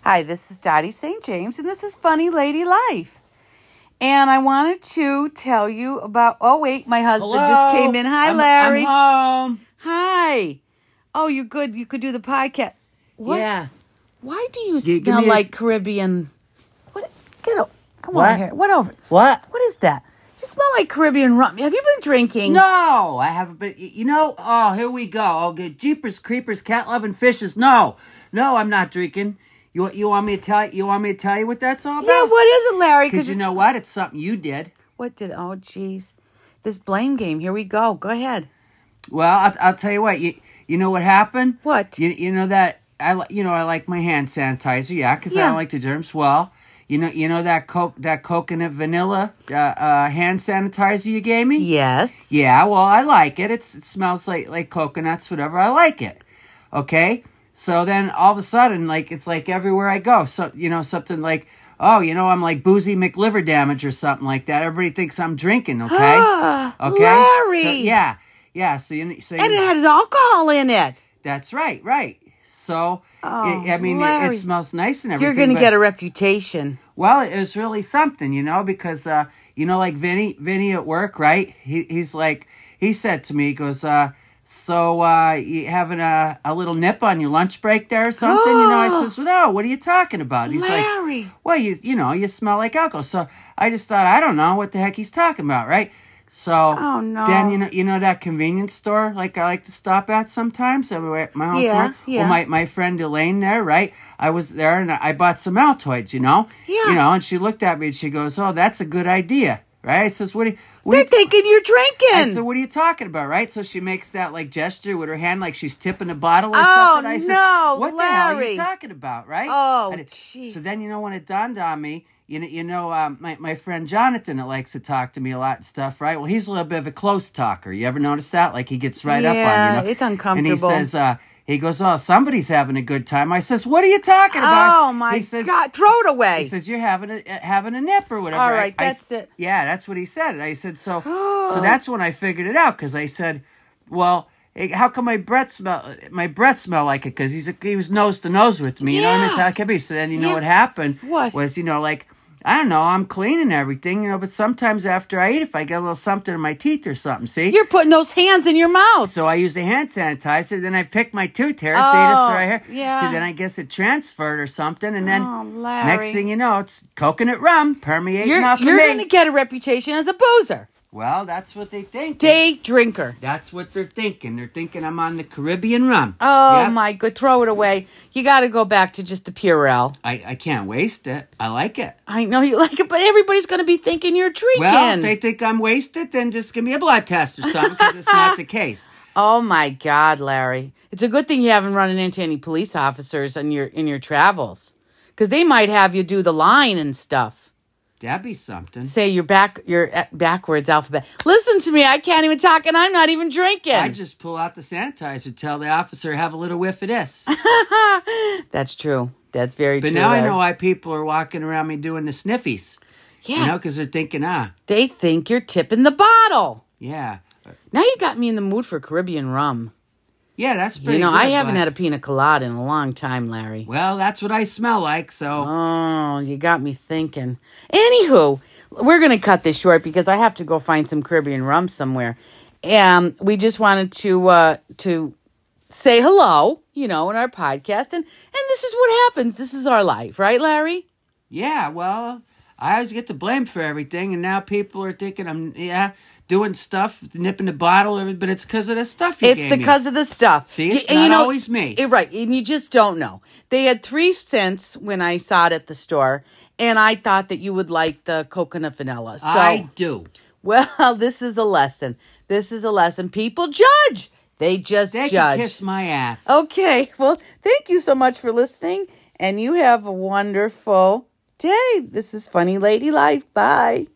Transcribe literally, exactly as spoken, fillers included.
Hi, this is Dottie Saint James, and this is Funny Lady Life. And I wanted to tell you about... Oh, wait, my husband Hello? just came in. Hi, I'm, Larry. I'm home. Hi. Oh, you good? You could do the podcast. What? Yeah. Why do you G- give smell me a- like Caribbean... What? Get over. Come What? on here. What over? What? What is that? You smell like Caribbean rum. Have you been drinking? No, I haven't been. You know, oh, here we go. Okay, Jeepers, Creepers, Cat Loving Fishes. No, no, I'm not drinking. You you want me to tell you want me to tell you what that's all about? Yeah, what is it, Larry? Because you know what? It's something you did. What did... Oh, jeez. This blame game. Here we go. Go ahead. Well, I'll, I'll tell you what. You you know what happened? What? You you know that I li- you know I like my hand sanitizer. Yeah, because I Yeah. don't like the germs. Well, you know you know that coke that coconut vanilla uh, uh, hand sanitizer you gave me. Yes. Yeah, well, I like it. It's, it smells like, like coconuts, whatever. I like it. Okay? So then all of a sudden, like, it's like everywhere I go. So, you know, something like, oh, you know, I'm like boozy McLiver damage or something like that. Everybody thinks I'm drinking, okay? Ah, okay? Larry. So, yeah. Yeah, so you... So And you, it has alcohol in it. That's right, right. So, Oh, it, I mean, it, Larry. it smells nice and everything. You're going to but- get a reputation. Well, it was really something, you know, because, uh, you know, like Vinny, Vinny at work, right? He He's like, he said to me, he goes, uh, so, uh, you having a, a little nip on your lunch break there or something? You know, I says, well, no, what are you talking about? He's Larry. like, well, you, you know, you smell like alcohol. So I just thought, I don't know what the heck he's talking about, right? So Oh, no. then, you know, you know that convenience store like I like to stop at sometimes? Everywhere, my own Yeah, friend? yeah. Well, my, my friend Elaine there, right? I was there and I bought some Altoids, you know? Yeah. You know, and she looked at me and she goes, oh, that's a good idea, right? I says, what do you... What They're do you thinking you're drinking. I said, what are you talking about, right? So she makes that, like, gesture with her hand like she's tipping a bottle or Oh, something. I said, no, what the hell are Larry. you talking about, right? Oh, And it- jeez. So then, you know, when it dawned on me, you know, you know um, my, my friend Jonathan that likes to talk to me a lot and stuff, right? Well, he's a little bit of a close talker. You ever notice that? Like, he gets right up on Yeah, you, know? it's And he uncomfortable. says, uh, he goes, oh, somebody's having a good time. I says, what are you talking about? Oh, my he says, God. Throw it away. He says, you're having a, having a nip or whatever. All I- right, I that's s- it. Yeah, that's what he said. And I said, so so that's when I figured it out, because I said, well, eh, how come my breath smell my breath smell like it? Because he's a, he was nose to nose with me. You know what I mean? Yeah. So how could be? So then you know Yeah. what happened What? was, you know, like, I don't know, I'm clean and everything, you know, but sometimes after I eat, if I get a little something in my teeth or something, see? You're putting those hands in your mouth. So I use the hand sanitizer, then I pick my tooth hair, see Oh, this right here? yeah. So then I guess it transferred or something, and then Oh, Larry. next thing you know, it's coconut rum permeating You're, off of you're me. going to get a reputation as a boozer. Well, that's what they think. Day drinker. That's what they're thinking. They're thinking I'm on the Caribbean rum. Oh, Yeah. my good. Throw it away. You got to go back to just the Purell. I, I can't waste it. I like it. I know you like it, but everybody's going to be thinking you're drinking. Well, if they think I'm wasted, then just give me a blood test or something, because it's not the case. Oh my God, Larry! It's a good thing you haven't run into any police officers in your in your travels, because they might have you do the line and stuff. That'd be something. Say you're back, you're at backwards alphabet. Listen to me, I can't even talk, and I'm not even drinking. I just pull out the sanitizer, tell the officer, have a little whiff of this. That's true. That's very But true. now I Larry. know why people are walking around me doing the sniffies. Yeah, You know, because they're thinking, ah, they think you're tipping the bottle. yeah. Now you got me in the mood for Caribbean rum. Yeah, that's pretty You know, good, I haven't but- had a pina colada in a long time, Larry. Well, that's what I smell like, so... Oh, you got me thinking. Anywho, we're going to cut this short because I have to go find some Caribbean rum somewhere. And we just wanted to uh, to say hello, you know, in our podcast. And, and this is what happens. This is our life, right, Larry? Yeah, well, I always get the blame for everything, and now people are thinking I'm, yeah, doing stuff, nipping the bottle, but it's because of the stuff you It's gave me. because of the stuff. See, it's Y- not always me. eh, right, and you just don't know. They had three cents when I saw it at the store, and I thought that you would like the coconut vanilla. So, I do. well, this is a lesson. This is a lesson. People judge. They just They judge. can kiss my ass. Okay, well, thank you so much for listening, and you have a wonderful day. This is Funny Lady Life. Bye.